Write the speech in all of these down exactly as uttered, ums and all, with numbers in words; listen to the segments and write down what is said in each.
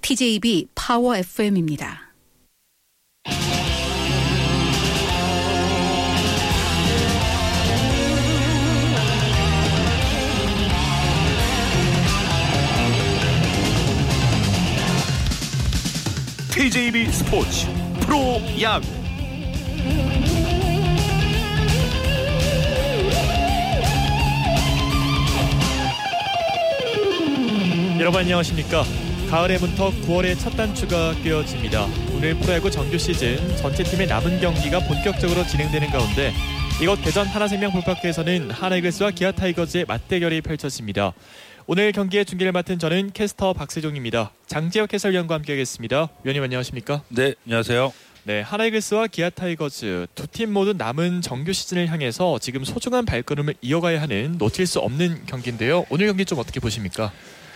티제이비 파워 에프엠입니다. 티제이비 스포츠 프로야구 여러분 안녕하십니까. 가을의 문턱 구월의 첫 단추가 꿰어집니다. 오늘 프로야구 정규 시즌 전체 팀의 남은 경기가 본격적으로 진행되는 가운데 이곳 대전 하나생명 볼파크에서는 하나이글스와 기아 타이거즈의 맞대결이 펼쳐집니다. 오늘 경기의 중계를 맡은 저는 캐스터 박세종입니다. 장지혁 해설위원과 함께하겠습니다. 위원님 안녕하십니까? 네, 안녕하세요. 네, 하나이글스와 기아 타이거즈 두 팀 모두 남은 정규 시즌을 향해서 지금 소중한 발걸음을 이어가야 하는 놓칠 수 없는 경기인데요. 오늘 경기 좀 어떻게 보십니까?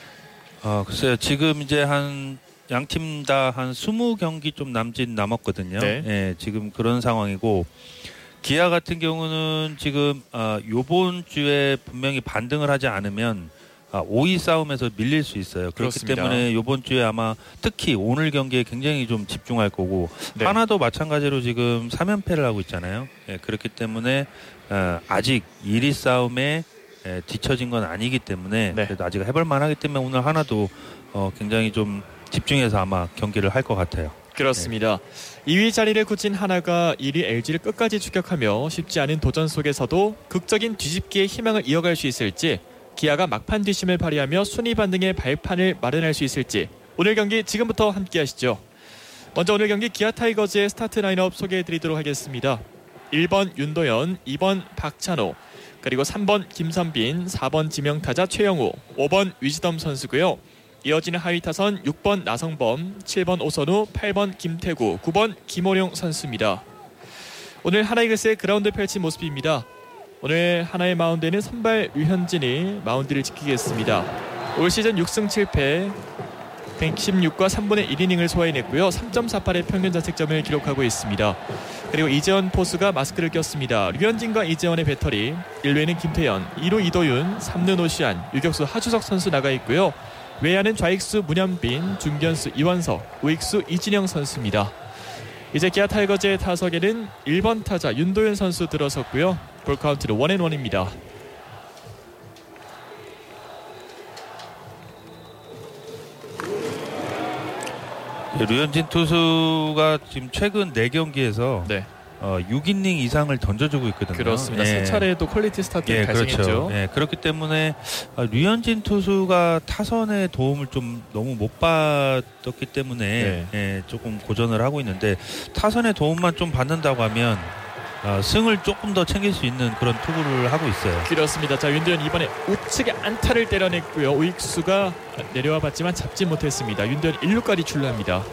어, 글쎄요. 지금 이제 한 양 팀 다 한 이십 경기 좀 남짓 남았거든요. 네. 예, 지금 그런 상황이고 기아 같은 경우는 지금 어, 요번 주에 분명히 반등을 하지 않으면 아, 오 위 싸움에서 밀릴 수 있어요. 그렇기 그렇습니다. 때문에 이번 주에 아마 특히 오늘 경기에 굉장히 좀 집중할 거고 네. 하나도 마찬가지로 지금 삼 연패를 하고 있잖아요. 예, 그렇기 때문에 어, 아직 일 위 싸움에 예, 뒤처진 건 아니기 때문에 네. 그래도 아직 해볼 만하기 때문에 오늘 하나도 어, 굉장히 좀 집중해서 아마 경기를 할 것 같아요. 그렇습니다. 네. 이 위 자리를 굳힌 하나가 일 위 엘지를 끝까지 추격하며 쉽지 않은 도전 속에서도 극적인 뒤집기의 희망을 이어갈 수 있을지, 기아가 막판 뒷심을 발휘하며 순위 반등의 발판을 마련할 수 있을지 오늘 경기 지금부터 함께 하시죠. 먼저 오늘 경기 기아 타이거즈의 스타트 라인업 소개해드리도록 하겠습니다. 일 번 윤도현, 이 번 박찬호, 그리고 삼 번 김선빈, 사 번 지명타자 최영우, 오 번 위즈덤 선수고요. 이어지는 하위 타선 육 번 나성범, 칠 번 오선우, 팔 번 김태구, 구 번 김호룡 선수입니다. 오늘 하나이글스의 그라운드 펼친 모습입니다. 오늘 하나의 마운드에는 선발 류현진이 마운드를 지키겠습니다. 올 시즌 육 승 칠 패, 백십육과 삼분의 일 이닝을 소화해냈고요. 삼 점 사팔의 평균 자책점을 기록하고 있습니다. 그리고 이재원 포수가 마스크를 꼈습니다. 류현진과 이재원의 배터리, 일 루에는 김태현, 이 루 이도윤, 삼 루 노시안, 유격수 하주석 선수 나가 있고요. 외야는 좌익수 문현빈, 중견수 이원석, 우익수 이진영 선수입니다. 이제 기아 타이거즈의 타석에는 일 번 타자 윤도현 선수 들어섰고요. 볼 카운트는 원앤원입니다. 류현진 투수가 지금 최근 네 경기에서 네. 어, 육 이닝 이상을 던져주고 있거든요. 그렇습니다. 예. 세 차례도 퀄리티 스타트를 예, 달성했죠. 그렇죠. 예, 그렇기 때문에 어, 류현진 투수가 타선의 도움을 좀 너무 못 받았기 때문에 네. 예, 조금 고전을 하고 있는데 타선의 도움만 좀 받는다고 하면 어, 승을 조금 더 챙길 수 있는 그런 투구를 하고 있어요. 그렇습니다. 자, 윤도현 이번에 우측에 안타를 때려냈고요. 우익수가 내려와 봤지만 잡지 못했습니다. 윤도현 일 루까지 출루합니다.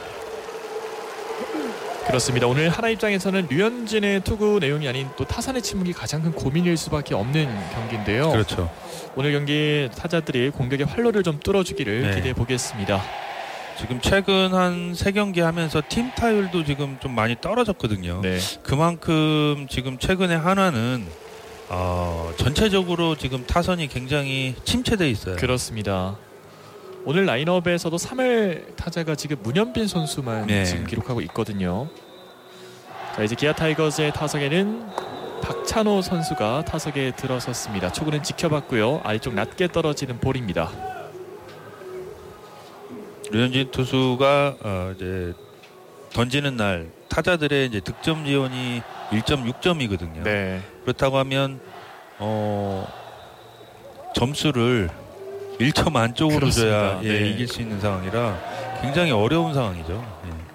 그렇습니다. 오늘 하나 입장에서는 류현진의 투구 내용이 아닌 또 타선의 침묵이 가장 큰 고민일 수밖에 없는 경기인데요. 그렇죠. 오늘 경기 타자들이 공격의 활로를 좀 뚫어주기를 네. 기대해 보겠습니다. 지금 최근 한 세 경기 하면서 팀 타율도 지금 좀 많이 떨어졌거든요. 네. 그만큼 지금 최근에 하나는 어, 전체적으로 지금 타선이 굉장히 침체되어 있어요. 그렇습니다. 오늘 라인업에서도 삼 할 타자가 지금 문현빈 선수만 네. 지금 기록하고 있거든요. 자, 이제 기아 타이거즈의 타석에는 박찬호 선수가 타석에 들어섰습니다. 초구는 지켜봤고요. 아래쪽 낮게 떨어지는 볼입니다. 류현진 투수가 어, 이제 던지는 날 타자들의 이제 득점 지원이 일 점 육 점이거든요. 네. 그렇다고 하면 어, 점수를 일 점 안쪽으로 줘야 예, 네. 이길 수 있는 상황이라 굉장히 어려운 상황이죠. 예.